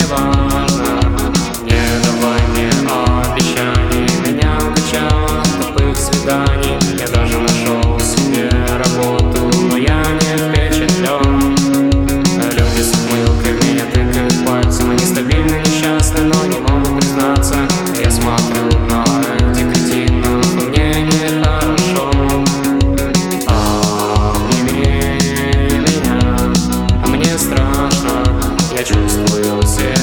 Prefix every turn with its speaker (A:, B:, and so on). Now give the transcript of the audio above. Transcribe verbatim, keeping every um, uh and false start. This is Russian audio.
A: важно. Не давай мне обещаний, меня укачало тупых свиданий. Я даже нашел себе работу, но я не впечатлен. Люди с ухмылкой в меня тыкают пальцем. Они стабильно несчастны, но не могут признаться. Я смотрю на этих кретинов, и мне нехорошо. Обними меня, а мне страшно. Я чувствую себя